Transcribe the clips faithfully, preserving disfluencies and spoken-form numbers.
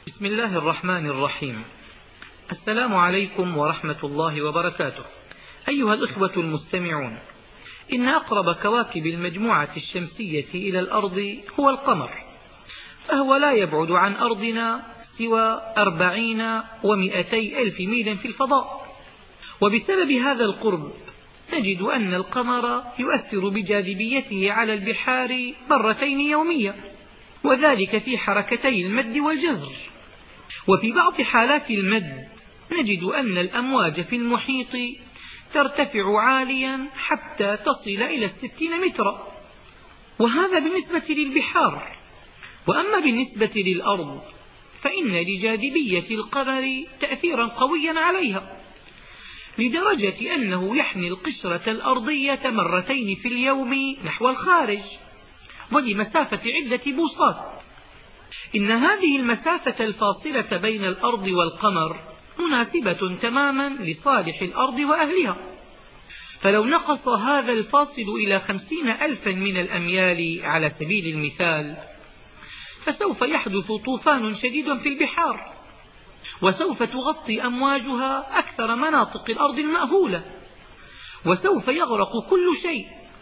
بسم الله الرحمن الرحيم. السلام عليكم ورحمة الله وبركاته. أيها الأخوة المستمعون، إن أقرب كواكب المجموعة الشمسية إلى الأرض هو القمر، فهو لا يبعد عن أرضنا سوى أربعين ومئتي ألف ميل في الفضاء، وبسبب هذا القرب نجد أن القمر يؤثر بجاذبيته على البحار مرتين يوميا، وذلك في حركتي المد والجزر. وفي بعض حالات المد نجد أن الأمواج في المحيط ترتفع عاليا حتى تصل إلى الستين مترا، وهذا بالنسبة للبحار. وأما بالنسبة للأرض فإن لجاذبية القمر تأثيرا قويا عليها، لدرجة أنه يحمي القشرة الأرضية مرتين في اليوم نحو الخارج، ولمسافة عدة بوصات. إن هذه المسافة الفاصلة بين الأرض والقمر مناسبة تماما لصالح الأرض وأهلها، فلو نقص هذا الفاصل إلى خمسين ألفا من الأميال على سبيل المثال، فسوف يحدث طوفان شديد في البحار، وسوف تغطي أمواجها أكثر مناطق الأرض المأهولة، وسوف يغرق كل شيء،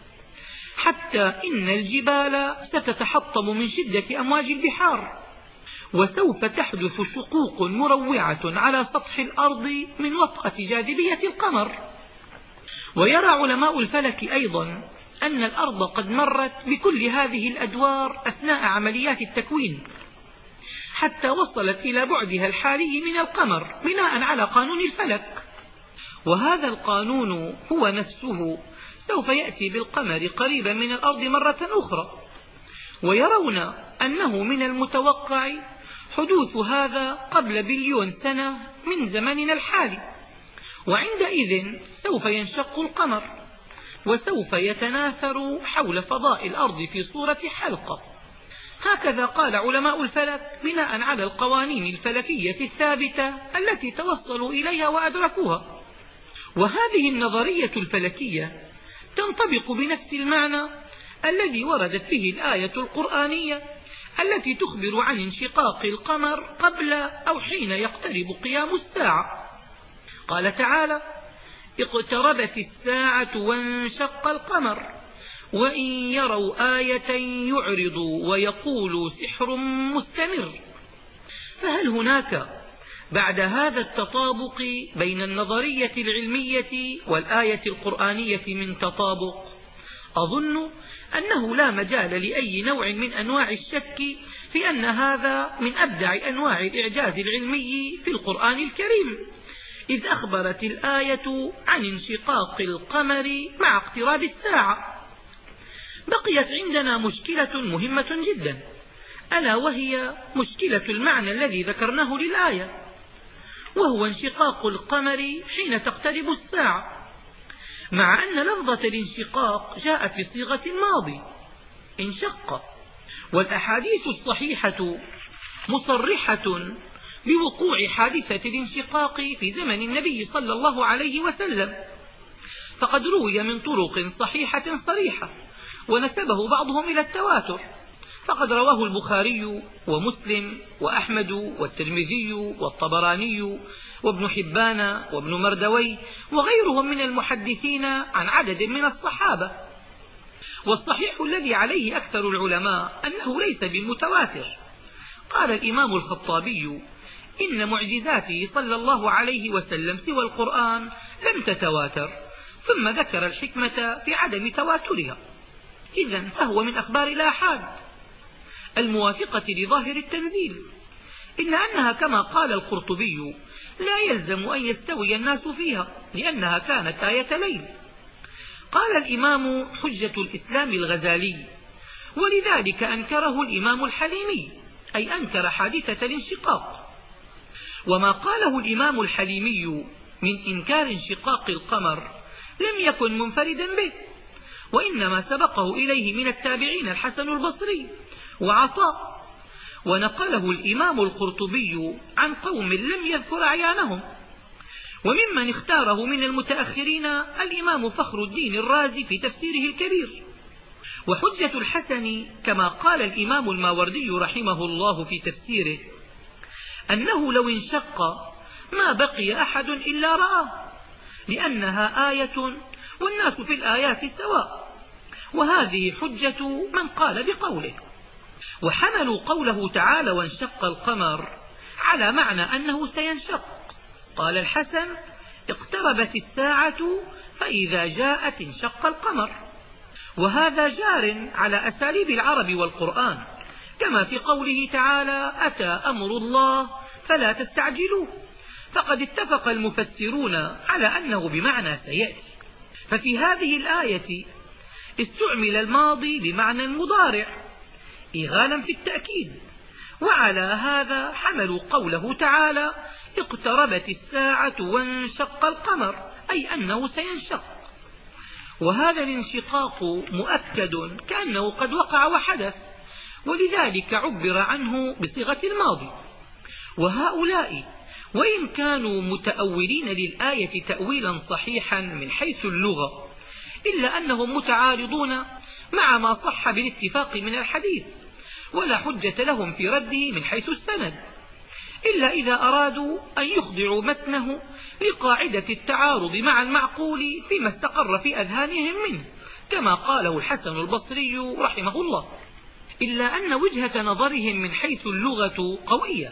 حتى إن الجبال ستتحطم من شدة أمواج البحار، وسوف تحدث شقوق مروعة على سطح الأرض من وطأة جاذبية القمر. ويرى علماء الفلك أيضا أن الأرض قد مرت بكل هذه الأدوار أثناء عمليات التكوين، حتى وصلت إلى بعدها الحالي من القمر بناء على قانون الفلك، وهذا القانون هو نفسه سوف يأتي بالقمر قريبا من الأرض مرة أخرى. ويرون أنه من المتوقع حدوث هذا قبل بليون سنة من زمننا الحالي، وعندئذ سوف ينشق القمر، وسوف يتناثر حول فضاء الأرض في صورة حلقة. هكذا قال علماء الفلك بناء على القوانين الفلكية الثابتة التي توصلوا إليها وأدركوها. وهذه النظرية الفلكية تنطبق بنفس المعنى الذي وردت فيه الآية القرآنية التي تخبر عن انشقاق القمر قبل أو حين يقترب قيام الساعة. قال تعالى: اقتربت الساعة وانشق القمر وإن يروا آية يعرضوا ويقولوا سحر مستمر. فهل هناك بعد هذا التطابق بين النظرية العلمية والآية القرآنية من تطابق؟ أظن أنه لا مجال لأي نوع من أنواع الشك في أن هذا من أبدع أنواع الإعجاز العلمي في القرآن الكريم، إذ أخبرت الآية عن انشقاق القمر مع اقتراب الساعة. بقيت عندنا مشكلة مهمة جدا، ألا وهي مشكلة المعنى الذي ذكرناه للآية، وهو انشقاق القمر حين تقترب الساعة، مع أن لفظة الانشقاق جاءت في صيغة الماضي انشق، والأحاديث الصحيحة مصرحة بوقوع حادثة الانشقاق في زمن النبي صلى الله عليه وسلم، فقد روي من طرق صحيحة صريحة ونسبه بعضهم إلى التواتر، فقد رواه البخاري ومسلم وأحمد والترمذي والطبراني وابن حبان وابن مردوي وغيرهم من المحدثين عن عدد من الصحابة. والصحيح الذي عليه أكثر العلماء أنه ليس بالمتواتر. قال الإمام الخطابي: إن معجزاته صلى الله عليه وسلم سوى القرآن لم تتواتر، ثم ذكر الحكمة في عدم تواترها. إذن فهو من أخبار الآحاد الموافقة لظاهر التنزيل، إلا أنها كما قال القرطبي لا يلزم أن يستوي الناس فيها، لأنها كانت آية ليل. قال الإمام حجة الإسلام الغزالي: ولذلك أنكره الإمام الحليمي، أي أنكر حادثة الانشقاق. وما قاله الإمام الحليمي من إنكار انشقاق القمر لم يكن منفردا به، وإنما سبقه إليه من التابعين الحسن البصري وعطاء، ونقله الإمام القرطبي عن قوم لم يذكر أعيانهم. وممن اختاره من المتأخرين الإمام فخر الدين الرازي في تفسيره الكبير. وحجة الحسن كما قال الإمام الماوردي رحمه الله في تفسيره: أنه لو انشق ما بقي أحد إلا رآه، لأنها آية والناس في الآيات سواء. وهذه حجة من قال بقوله. وحملوا قوله تعالى وانشق القمر على معنى أنه سينشق. قال الحسن: اقتربت الساعة فإذا جاءت انشق القمر. وهذا جار على أساليب العرب والقرآن، كما في قوله تعالى: أتى أمر الله فلا تستعجلوه. فقد اتفق المفسرون على أنه بمعنى سيأتي. ففي هذه الآية استعمل الماضي بمعنى المضارع إغالا في التأكيد. وعلى هذا حملوا قوله تعالى: اقتربت الساعة وانشق القمر، أي أنه سينشق. وهذا الانشقاق مؤكد كأنه قد وقع وحدث، ولذلك عبر عنه بصيغة الماضي. وهؤلاء وإن كانوا متأولين للآية تأويلا صحيحا من حيث اللغة، إلا أنهم متعارضون مع ما صح بالاتفاق من الحديث، ولا حجة لهم في رده من حيث السند، إلا إذا أرادوا أن يخضعوا متنه لقاعدة التعارض مع المعقول فيما استقر في أذهانهم منه، كما قاله الحسن البصري رحمه الله. إلا أن وجهة نظرهم من حيث اللغة قوية،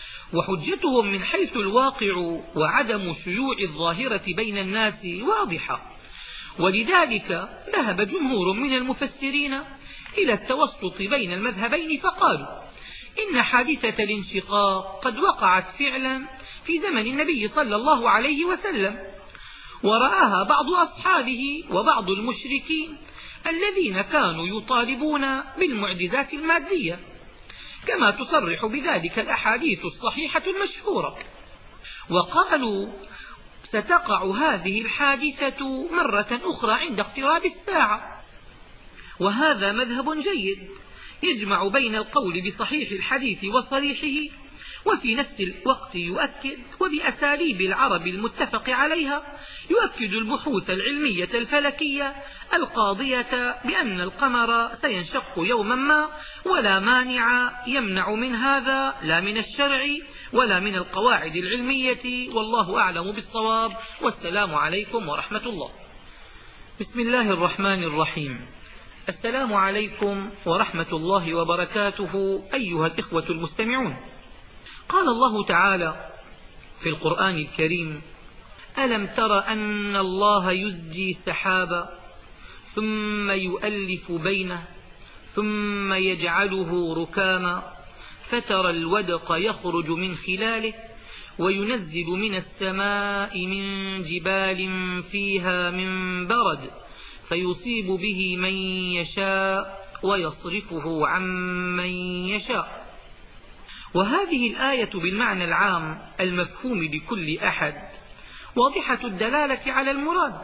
وحجتهم من حيث الواقع وعدم شيوع الظاهرة بين الناس واضحة. ولذلك ذهب جمهور من المفسرين إلى التوسط بين المذهبين، فقالوا إن حادثة الانشقاق قد وقعت فعلا في زمن النبي صلى الله عليه وسلم، ورآها بعض أصحابه وبعض المشركين الذين كانوا يطالبون بالمعجزات المادية، كما تصرح بذلك الأحاديث الصحيحة المشهورة. وقالوا ستقع هذه الحادثة مرة أخرى عند اقتراب الساعة. وهذا مذهب جيد يجمع بين القول بصحيح الحديث وصريحه، وفي نفس الوقت يؤكد وبأساليب العرب المتفق عليها يؤكد البحوث العلمية الفلكية القاضية بأن القمر سينشق يوما ما، ولا مانع يمنع من هذا لا من الشرع ولا من القواعد العلمية. والله أعلم بالصواب، والسلام عليكم ورحمة الله. بسم الله الرحمن الرحيم. السلام عليكم ورحمة الله وبركاته أيها الإخوة المستمعون. قال الله تعالى في القرآن الكريم: ألم تر أن الله يزجي سحابا ثم يؤلف بينه ثم يجعله ركاما فترى الودق يخرج من خلاله وينزل من السماء من جبال فيها من برد فيصيب به من يشاء ويصرفه عن من يشاء. وهذه الآية بالمعنى العام المفهوم بكل أحد واضحة الدلالة على المراد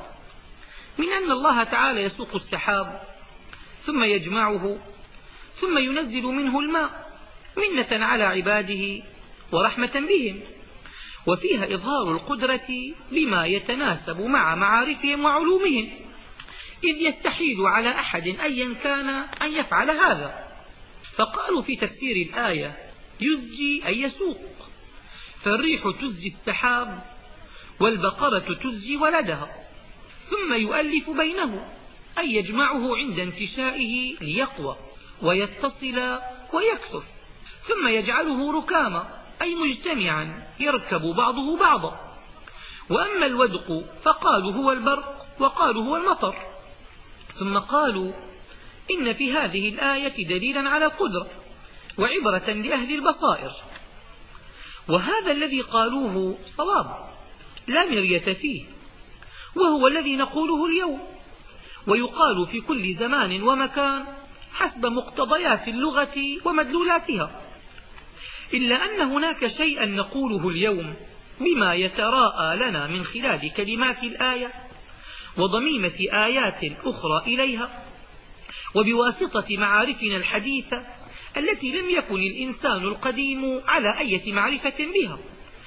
من أن الله تعالى يسوق السحاب ثم يجمعه ثم ينزل منه الماء منة على عباده ورحمة بهم، وفيها إظهار القدرة بما يتناسب مع معارفهم وعلومهم، إذ يستحيل على أحد أيا كان أن يفعل هذا. فقالوا في تفسير الآية: يزجي أي يسوق، فالريح تزجي السحاب والبقرة تزجي ولدها، ثم يؤلف بينه أي يجمعه عند انتشائه ليقوى ويتصل ويكثر، ثم يجعله ركاما أي مجتمعا يركب بعضه بعضا. وأما الودق فقالوا هو البرق وقالوا هو المطر. ثم قالوا إن في هذه الآية دليلا على القدرة وعبرة لأهل البصائر. وهذا الذي قالوه صواب لا مرية فيه، وهو الذي نقوله اليوم، ويقال في كل زمان ومكان حسب مقتضيات اللغة ومدلولاتها. إلا أن هناك شيئا نقوله اليوم بما يتراءى لنا من خلال كلمات الآية وضميمة آيات أخرى إليها، وبواسطة معارفنا الحديثة التي لم يكن الإنسان القديم على أي معرفة بها،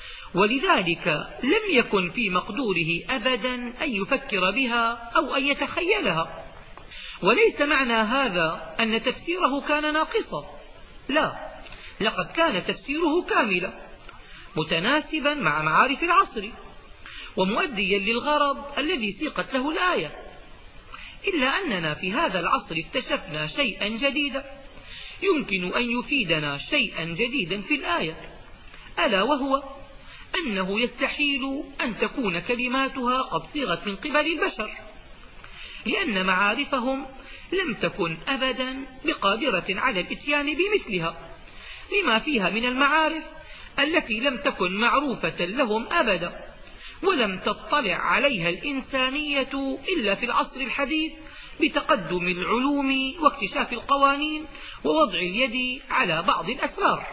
ولذلك لم يكن في مقدوره أبدا أن يفكر بها أو أن يتخيلها. وليس معنى هذا أن تفسيره كان ناقصا، لا، لقد كان تفسيره كاملا، متناسبا مع معارف العصر ومؤديا للغرض الذي سيقت له الآية. إلا أننا في هذا العصر اكتشفنا شيئا جديدا يمكن أن يفيدنا شيئا جديدا في الآية، ألا وهو أنه يستحيل أن تكون كلماتها قد صيغت من قبل البشر، لأن معارفهم لم تكن أبدا بقادرة على الاتيان بمثلها، لما فيها من المعارف التي لم تكن معروفة لهم أبدا، ولم تطلع عليها الإنسانية إلا في العصر الحديث بتقدم العلوم واكتشاف القوانين ووضع اليد على بعض الأسرار.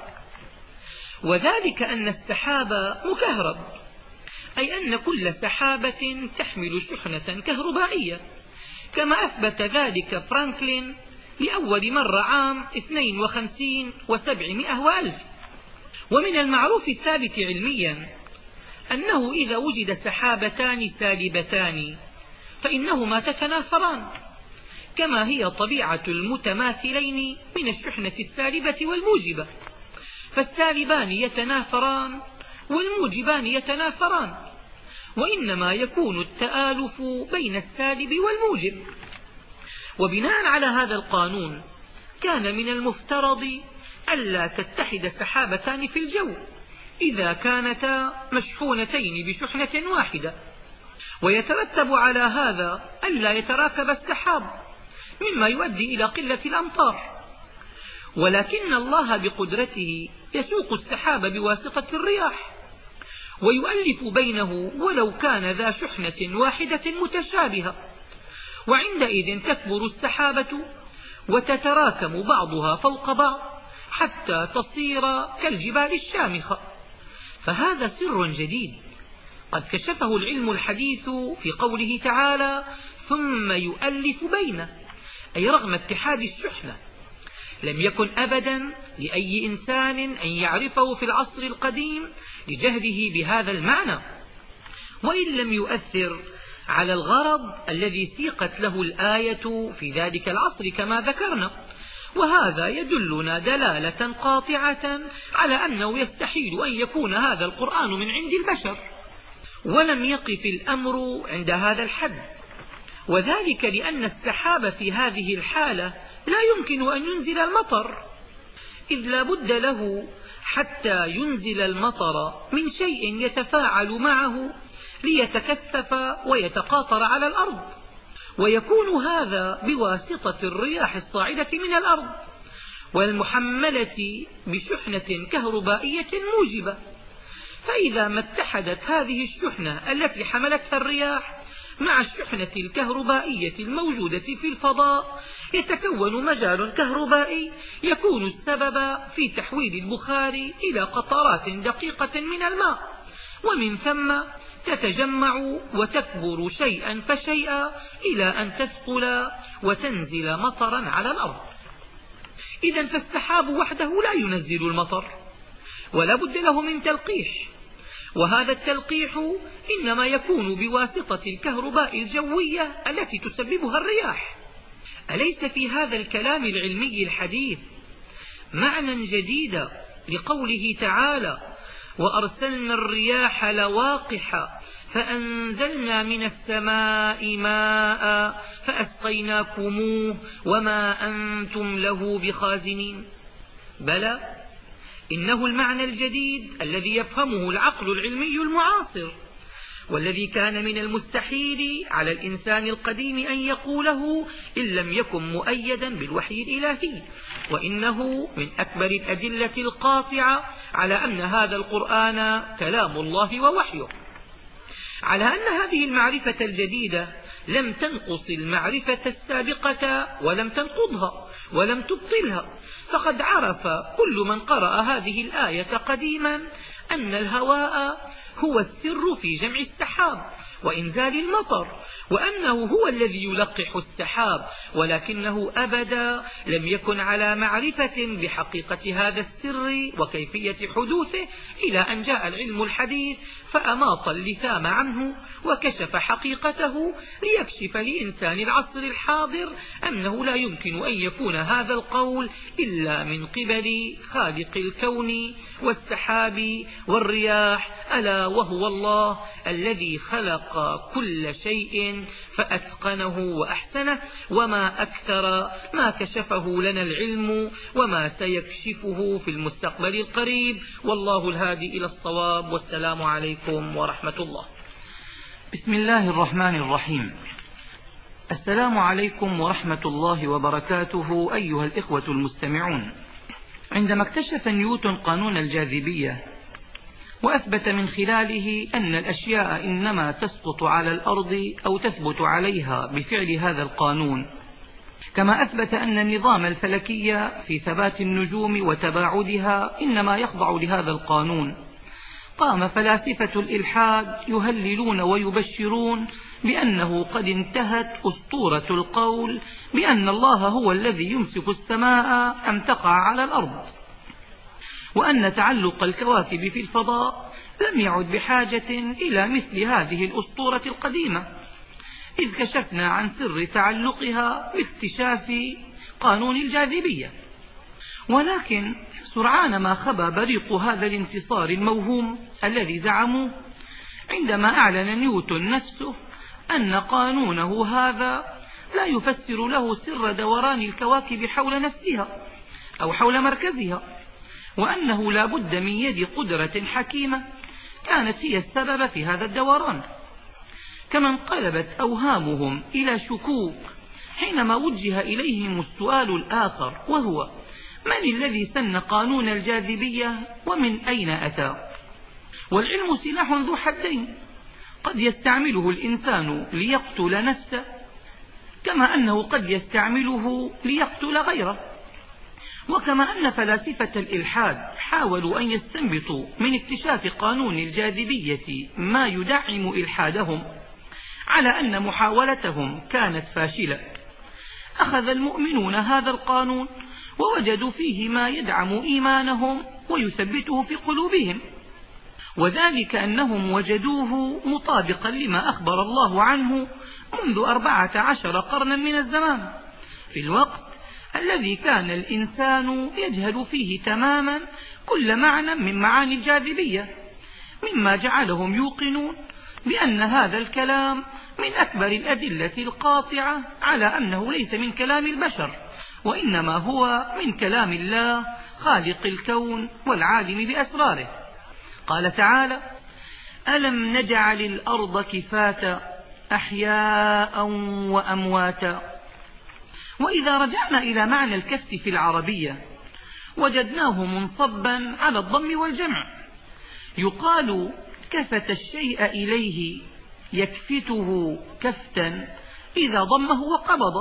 وذلك أن السحاب مكهرب، أي أن كل سحابة تحمل شحنة كهربائية، كما أثبت ذلك فرانكلين لأول مرة عام اثنين وخمسين وسبعمائة وألف. ومن المعروف الثابت علميا أنه إذا وجد سحابتان سالبتان فإنهما تتناثران، كما هي طبيعة المتماثلين من الشحنة السالبة والموجبة، فالسالبان يتناثران والموجبان يتناثران، وإنما يكون التآلف بين السالب والموجب. وبناء على هذا القانون كان من المفترض ألا تتحد سحابتان في الجو إذا كانتا مشحونتين بشحنة واحدة، ويترتب على هذا ألا يتراكب السحاب مما يؤدي إلى قلة الأمطار. ولكن الله بقدرته يسوق السحاب بواسطة الرياح ويؤلف بينه ولو كان ذا شحنة واحدة متشابهة، وعندئذ تكبر السحابة وتتراكم بعضها فوق بعض حتى تصير كالجبال الشامخة. فهذا سر جديد قد كشفه العلم الحديث في قوله تعالى ثم يؤلف بينه، أي رغم اتحاد الشحنة لم يكن أبدا لأي إنسان أن يعرفه في العصر القديم لجهله بهذا المعنى، وإن لم يؤثر على الغرض الذي سيقت له الآية في ذلك العصر كما ذكرنا. وهذا يدلنا دلالة قاطعة على أنه يستحيل أن يكون هذا القرآن من عند البشر. ولم يقف الأمر عند هذا الحد، وذلك لأن السحاب في هذه الحالة لا يمكن أن ينزل المطر، إذ لا بد له حتى ينزل المطر من شيء يتفاعل معه ليتكثف ويتقاطر على الأرض، ويكون هذا بواسطة الرياح الصاعدة من الأرض والمحملة بشحنة كهربائية موجبة. فإذا ما اتحدت هذه الشحنة التي حملتها الرياح مع الشحنة الكهربائية الموجودة في الفضاء يتكون مجال كهربائي يكون السبب في تحويل البخار إلى قطرات دقيقة من الماء، ومن ثم تتجمع وتكبر شيئا فشيئا إلى أن تثقل وتنزل مطرا على الأرض. إذا فالسحاب وحده لا ينزل المطر، ولا بد له من تلقيح، وهذا التلقيح إنما يكون بواسطة الكهرباء الجوية التي تسببها الرياح. أليس في هذا الكلام العلمي الحديث معنى جديد لقوله تعالى وأرسلنا الرياح لواقح فأنزلنا من السماء ماء فأسقيناكموه وما أنتم له بخازنين؟ بلى، إنه المعنى الجديد الذي يفهمه العقل العلمي المعاصر، والذي كان من المستحيل على الإنسان القديم أن يقوله إن لم يكن مؤيدا بالوحي الإلهي. وإنه من أكبر الأدلة القاطعة على أن هذا القرآن كلام الله ووحيه، على أن هذه المعرفة الجديدة لم تنقص المعرفة السابقة ولم تنقضها ولم تبطلها. فقد عرف كل من قرأ هذه الآية قديما أن الهواء هو السر في جمع السحاب وإنزال المطر، وأنه هو الذي يلقح السحاب، ولكنه أبدا لم يكن على معرفة بحقيقة هذا السر وكيفية حدوثه، إلى أن جاء العلم الحديث فأماط اللثام عنه وكشف حقيقته ليكشف لإنسان العصر الحاضر أنه لا يمكن أن يكون هذا القول إلا من قبل خالق الكون والسحاب والرياح، ألا وهو الله الذي خلق كل شيء فأتقنه وأحسنه، وما أكثر ما كشفه لنا العلم وما سيكشفه في المستقبل القريب، والله الهادي إلى الصواب، والسلام عليكم ورحمة الله. بسم الله الرحمن الرحيم. السلام عليكم ورحمة الله وبركاته أيها الإخوة المستمعون. عندما اكتشف نيوتن قانون الجاذبية وأثبت من خلاله أن الأشياء إنما تسقط على الأرض أو تثبت عليها بفعل هذا القانون، كما أثبت أن النظام الفلكي في ثبات النجوم وتباعدها إنما يخضع لهذا القانون، قام فلاسفة الإلحاد يهللون ويبشرون بأنه قد انتهت أسطورة القول بأن الله هو الذي يمسك السماء أن تقع على الأرض، وأن تعلق الكواكب في الفضاء لم يعد بحاجة إلى مثل هذه الأسطورة القديمة، إذ كشفنا عن سر تعلقها باكتشاف قانون الجاذبية. ولكن سرعان ما خبى بريق هذا الانتصار الموهوم الذي زعموه عندما أعلن نيوتن نفسه أن قانونه هذا لا يفسر له سر دوران الكواكب حول نفسها أو حول مركزها، وأنه لا بد من يد قدرة حكيمة كانت هي السبب في هذا الدوران. كما انقلبت أوهامهم إلى شكوك حينما وجه إليهم السؤال الآخر، وهو: من الذي سن قانون الجاذبية ومن أين أتى؟ والعلم سلاح ذو حدين، قد يستعمله الإنسان ليقتل نفسه، كما أنه قد يستعمله ليقتل غيره. وكما أن فلاسفة الإلحاد حاولوا أن يستنبطوا من اكتشاف قانون الجاذبية ما يدعم إلحادهم، على أن محاولتهم كانت فاشلة، أخذ المؤمنون هذا القانون ووجدوا فيه ما يدعم إيمانهم ويثبته في قلوبهم، وذلك أنهم وجدوه مطابقا لما أخبر الله عنه منذ أربعة عشر قرنا من الزمان، في الوقت الذي كان الإنسان يجهل فيه تماما كل معنى من معاني الجاذبية، مما جعلهم يوقنون بأن هذا الكلام من أكبر الأدلة القاطعة على أنه ليس من كلام البشر، وإنما هو من كلام الله خالق الكون والعالم بأسراره. قال تعالى: ألم نجعل الأرض كفاتا أحياء وأمواتا. وإذا رجعنا إلى معنى الكف في العربية وجدناه منصبا على الضم والجمع، يقال كفت الشيء إليه يكفته كفتا إذا ضمه وقبضه،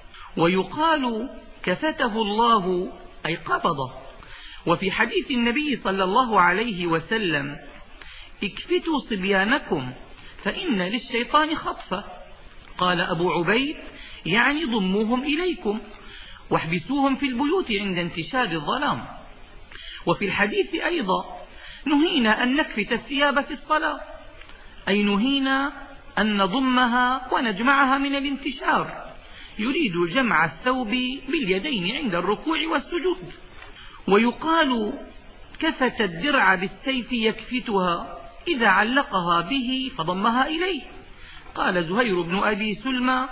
ويقال كفته الله أي قبضه. وفي حديث النبي صلى الله عليه وسلم: اكفتوا صبيانكم فإن للشيطان خطفة. قال أبو عبيد: يعني ضموهم إليكم واحبسوهم في البيوت عند انتشار الظلام. وفي الحديث أيضا: نهينا أن نكفت الثياب في الصلاة، أي نهينا أن نضمها ونجمعها من الانتشار، يريد جمع الثوب باليدين عند الركوع والسجود. ويقال كفت الدرع بالسيف يكفتها إذا علقها به فضمها إليه. قال زهير بن أبي سلمى: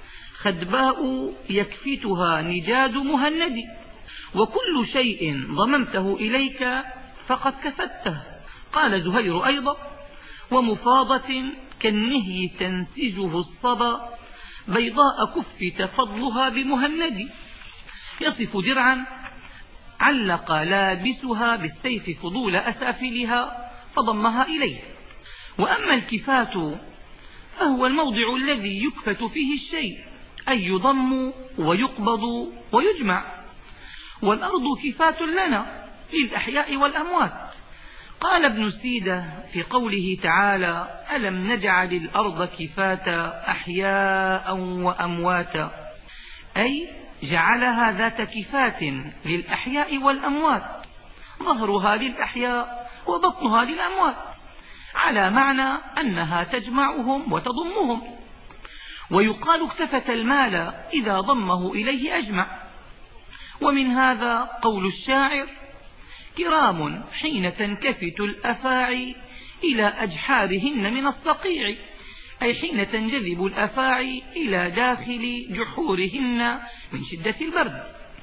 خدباء يكفتها نجاد مهند. وكل شيء ضممته إليك فقد كفته. قال زهير أيضا: ومفاضة كالنهي تنسجه الصبا بيضاء كفت فضلها بمهند. يصف درعا علق لابسها بالسيف فضول أسافلها فضمها إليه. وأما الكفات فهو الموضع الذي يكفت فيه الشيء، أي يضم ويقبض ويجمع. والأرض كفات لنا للأحياء والأموات. قال ابن سيدة في قوله تعالى: ألم نجعل الأرض كفاتا أحياء وأمواتا، أي جعلها ذات كفات للأحياء والأموات، ظهرها للأحياء وبطنها للأموات، على معنى أنها تجمعهم وتضمهم. ويقال اكتفت المال إذا ضمه إليه أجمع. ومن هذا قول الشاعر: كرام حين تنكفت الأفاعي إلى أجحارهن من الصقيع، أي حين تنجذب الأفاعي إلى داخل جحورهن من شدة البرد.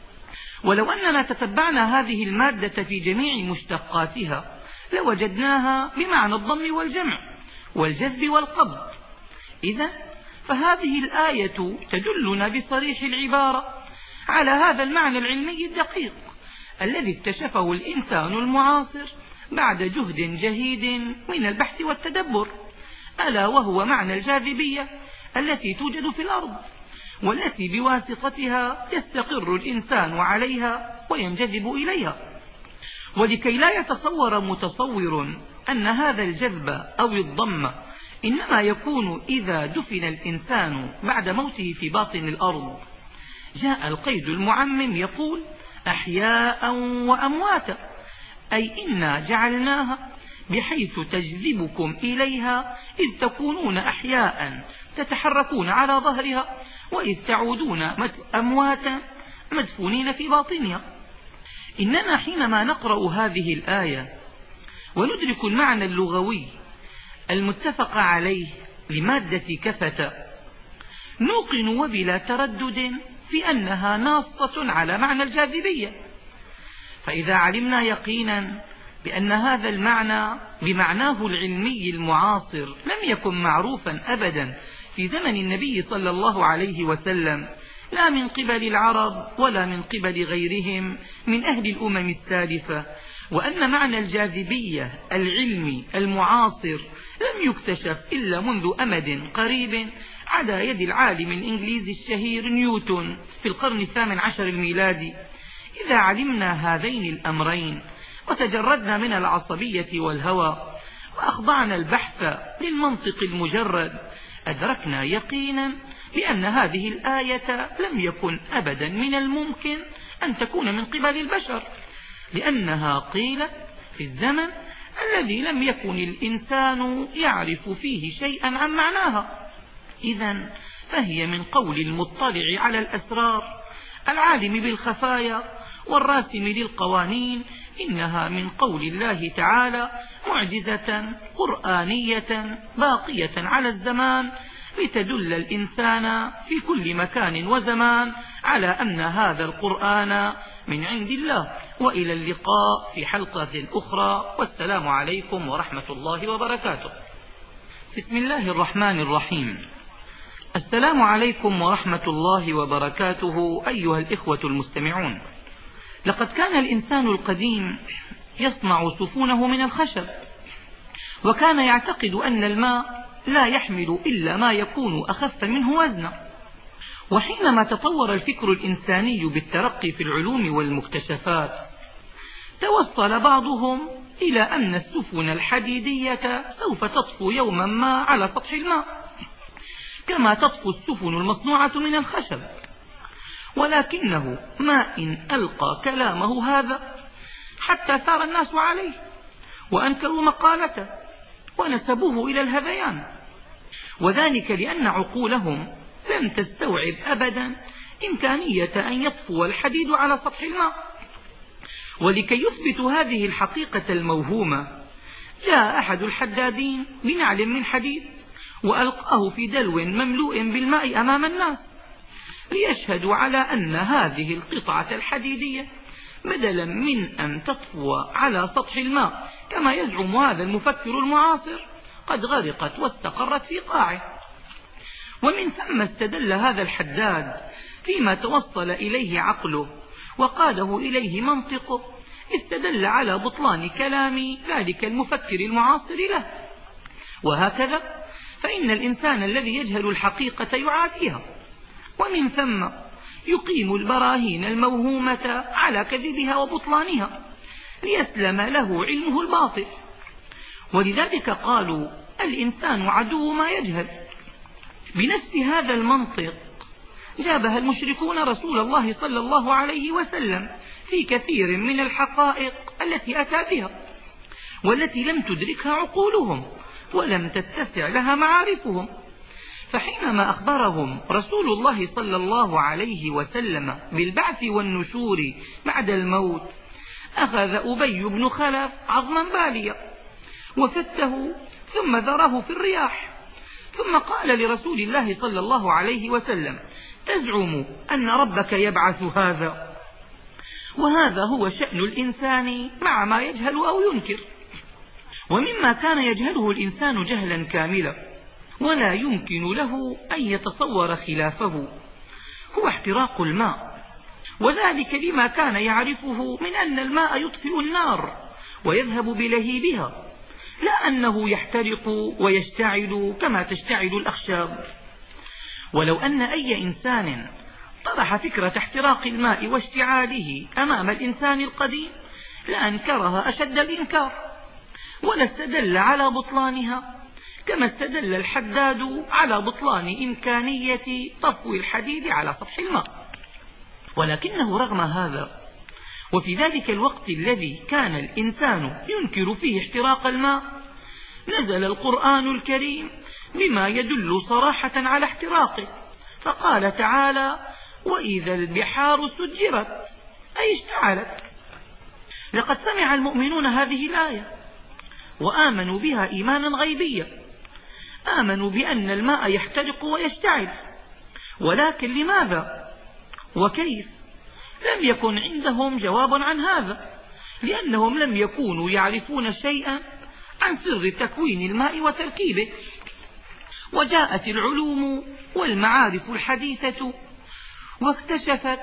ولو أننا تتبعنا هذه المادة في جميع مشتقاتها لوجدناها بمعنى الضم والجمع والجذب والقبض. إذن فهذه الآية تدلنا بصريح العبارة على هذا المعنى العلمي الدقيق الذي اكتشفه الإنسان المعاصر بعد جهد جهيد من البحث والتدبر، ألا وهو معنى الجاذبية التي توجد في الأرض، والتي بواسطتها يستقر الإنسان عليها وينجذب إليها. ولكي لا يتصور متصور أن هذا الجذب أو الضم إنما يكون إذا دفن الإنسان بعد موته في باطن الأرض، جاء القيد المعمم يقول أحياء وأمواتا، أي إنا جعلناها بحيث تجذبكم إليها إذ تكونون أحياء تتحركون على ظهرها، وإذ تعودون أمواتا مدفونين في باطنها. إننا حينما نقرأ هذه الآية وندرك المعنى اللغوي المتفق عليه لمادة كفة، نوقن وبلا تردد في أنها ناصة على معنى الجاذبية. فإذا علمنا يقينا بأن هذا المعنى بمعناه العلمي المعاصر لم يكن معروفا أبدا في زمن النبي صلى الله عليه وسلم، لا من قبل العرب ولا من قبل غيرهم من أهل الأمم السالفة، وأن معنى الجاذبية العلمي المعاصر لم يكتشف إلا منذ أمد قريب على يد العالم الإنجليزي الشهير نيوتن في القرن الثامن عشر الميلادي. إذا علمنا هذين الأمرين وتجردنا من العصبية والهوى وأخضعنا البحث للمنطق المجرد، أدركنا يقينا بأن هذه الآية لم يكن أبدا من الممكن أن تكون من قبل البشر، لأنها قيلت في الزمن الذي لم يكن الإنسان يعرف فيه شيئا عن معناها. إذن فهي من قول المطلع على الأسرار العالم بالخفايا والراسم للقوانين، إنها من قول الله تعالى معجزة قرآنية باقية على الزمان لتدل الإنسان في كل مكان وزمان على أن هذا القرآن من عند الله. وإلى اللقاء في حلقة أخرى، والسلام عليكم ورحمة الله وبركاته. بسم الله الرحمن الرحيم. السلام عليكم ورحمة الله وبركاته أيها الإخوة المستمعون. لقد كان الإنسان القديم يصنع سفنه من الخشب، وكان يعتقد أن الماء لا يحمل إلا ما يكون أخف منه وزنا. وحينما تطور الفكر الإنساني بالترقي في العلوم والمكتشفات، توصل بعضهم إلى أن السفن الحديدية سوف تطفو يوما ما على سطح الماء كما تطفو السفن المصنوعة من الخشب. ولكنه ما إن ألقى كلامه هذا حتى ثار الناس عليه وأنكروا مقالته ونسبوه إلى الهذيان، وذلك لأن عقولهم لم تستوعب أبدا إمكانية أن يطفو الحديد على سطح الماء. ولكي يثبت هذه الحقيقة الموهومة، جاء أحد الحدادين بنعل من حديد وألقاه في دلو مملوء بالماء أمام الناس ليشهدوا على أن هذه القطعة الحديدية بدلا من أن تطفو على سطح الماء كما يزعم هذا المفكر المعاصر قد غرقت واستقرت في قاعه. ومن ثم استدل هذا الحداد فيما توصل إليه عقله وقاده إليه منطقه، استدل على بطلان كلام ذلك المفكر المعاصر له. وهكذا فإن الإنسان الذي يجهل الحقيقة يعاديها، ومن ثم يقيم البراهين الموهومة على كذبها وبطلانها ليسلم له علمه الباطل. ولذلك قالوا الإنسان عدو ما يجهل. بنفس هذا المنطق جابها المشركون رسول الله صلى الله عليه وسلم في كثير من الحقائق التي أتى بها والتي لم تدركها عقولهم ولم تتسع لها معارفهم. فحينما أخبرهم رسول الله صلى الله عليه وسلم بالبعث والنشور بعد الموت، أخذ أبي بن خلف عظما باليا وفته ثم ذره في الرياح، ثم قال لرسول الله صلى الله عليه وسلم: تزعم أن ربك يبعث هذا؟ وهذا هو شأن الإنسان مع ما يجهل أو ينكر. ومما كان يجهله الإنسان جهلا كاملا ولا يمكن له أن يتصور خلافه هو احتراق الماء، وذلك لما كان يعرفه من أن الماء يطفئ النار ويذهب بلهيبها، لا أنه يحترق ويشتعل كما تشتعل الأخشاب. ولو أن أي إنسان طرح فكرة احتراق الماء واشتعاله أمام الإنسان القديم لأنكرها أشد الإنكار، ولا استدل على بطلانها كما استدل الحداد على بطلان إمكانية طفو الحديد على سطح الماء. ولكنه رغم هذا وفي ذلك الوقت الذي كان الإنسان ينكر فيه احتراق الماء نزل القرآن الكريم بما يدل صراحة على احتراقه، فقال تعالى: وإذا البحار سجرت، أي اشتعلت. لقد سمع المؤمنون هذه الآية وآمنوا بها إيمانا غيبيا، آمنوا بأن الماء يحترق ويشتعل، ولكن لماذا وكيف لم يكن عندهم جواب عن هذا، لأنهم لم يكونوا يعرفون شيئا عن سر تكوين الماء وتركيبه. وجاءت العلوم والمعارف الحديثة واكتشفت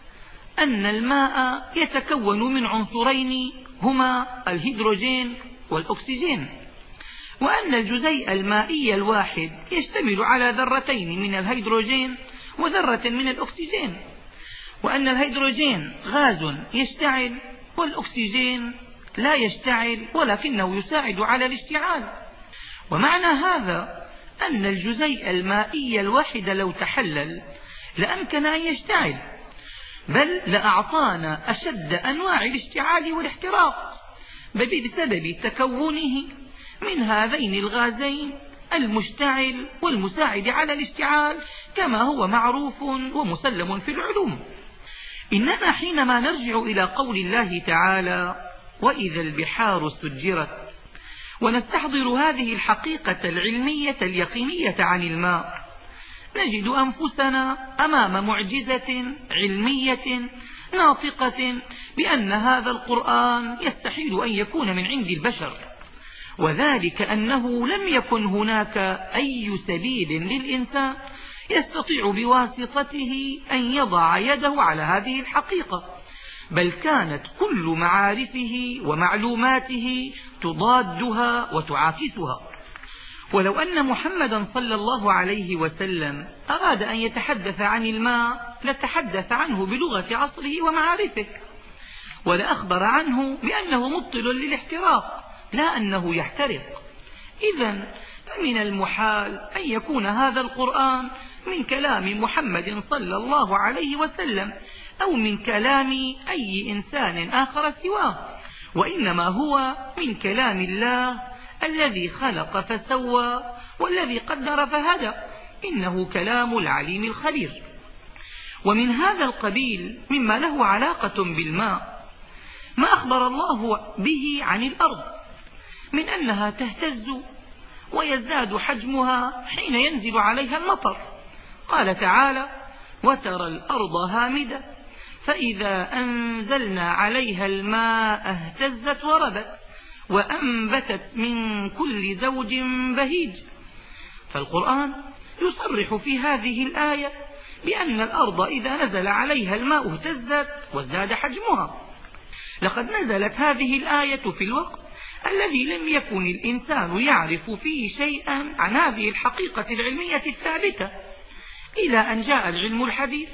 أن الماء يتكون من عنصرين هما الهيدروجين والأكسجين، وأن الجزيء المائي الواحد يشتمل على ذرتين من الهيدروجين وذرة من الأكسجين، وأن الهيدروجين غاز يشتعل والأكسجين لا يشتعل ولكنه يساعد على الاشتعال. ومعنى هذا أن الجزيء المائي الواحد لو تحلل لأمكن أن يشتعل، بل لأعطانا أشد أنواع الاشتعال والاحتراق، بل بسبب تكونه من هذين الغازين المشتعل والمساعد على الاشتعال كما هو معروف ومسلم في العلوم. إننا حينما نرجع إلى قول الله تعالى: وإذا البحار سجرت، ونستحضر هذه الحقيقة العلمية اليقينية عن الماء، نجد أنفسنا أمام معجزة علمية ناطقة بأن هذا القرآن يستحيل أن يكون من عند البشر، وذلك أنه لم يكن هناك أي سبيل للإنسان يستطيع بواسطته أن يضع يده على هذه الحقيقة، بل كانت كل معارفه ومعلوماته تضادها وتعاكسها. ولو أن محمدا صلى الله عليه وسلم أراد أن يتحدث عن الماء لتحدث عنه بلغة عصره ومعارفه، ولأخبر عنه بأنه مبطل للاحتراق لا أنه يحترق. إذن فمن المحال أن يكون هذا القرآن من كلام محمد صلى الله عليه وسلم أو من كلام أي إنسان آخر سواه، وإنما هو من كلام الله الذي خلق فسوى والذي قدر فهدى، إنه كلام العليم الخبير. ومن هذا القبيل مما له علاقة بالماء ما أخبر الله به عن الأرض من أنها تهتز ويزداد حجمها حين ينزل عليها المطر. قال تعالى: وترى الأرض هامدة فإذا أنزلنا عليها الماء اهتزت وربت وأنبتت من كل زوج بهيج. فالقرآن يصرح في هذه الآية بأن الأرض إذا نزل عليها الماء اهتزت وازداد حجمها. لقد نزلت هذه الآية في الوقت الذي لم يكن الإنسان يعرف فيه شيئا عن هذه الحقيقة العلمية الثابتة، إلى أن جاء العلم الحديث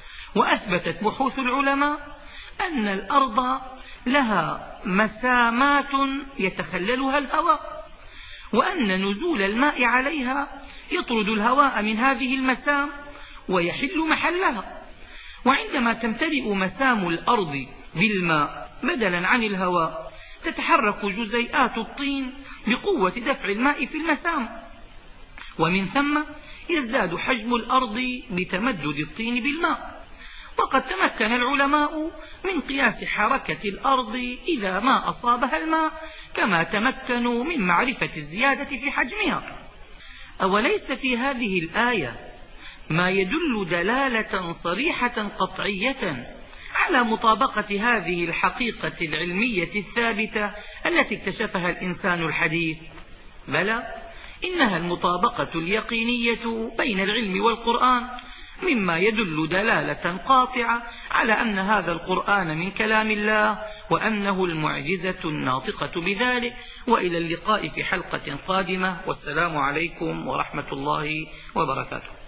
وأثبتت بحوث العلماء أن الأرض لها مسامات يتخللها الهواء، وأن نزول الماء عليها يطرد الهواء من هذه المسام ويحل محلها. وعندما تمتلئ مسام الأرض بالماء بدلا عن الهواء تتحرك جزيئات الطين بقوة دفع الماء في المسام، ومن ثم يزداد حجم الأرض بتمدد الطين بالماء. وقد تمكن العلماء من قياس حركة الأرض إذا ما أصابها الماء، كما تمكنوا من معرفة الزيادة في حجمها. أوليس في هذه الآية ما يدل دلالة صريحة قطعية على مطابقة هذه الحقيقة العلمية الثابتة التي اكتشفها الإنسان الحديث؟ بلى، إنها المطابقة اليقينية بين العلم والقرآن، مما يدل دلالة قاطعة على أن هذا القرآن من كلام الله، وأنه المعجزة الناطقة بذلك. وإلى اللقاء في حلقة قادمة، والسلام عليكم ورحمة الله وبركاته.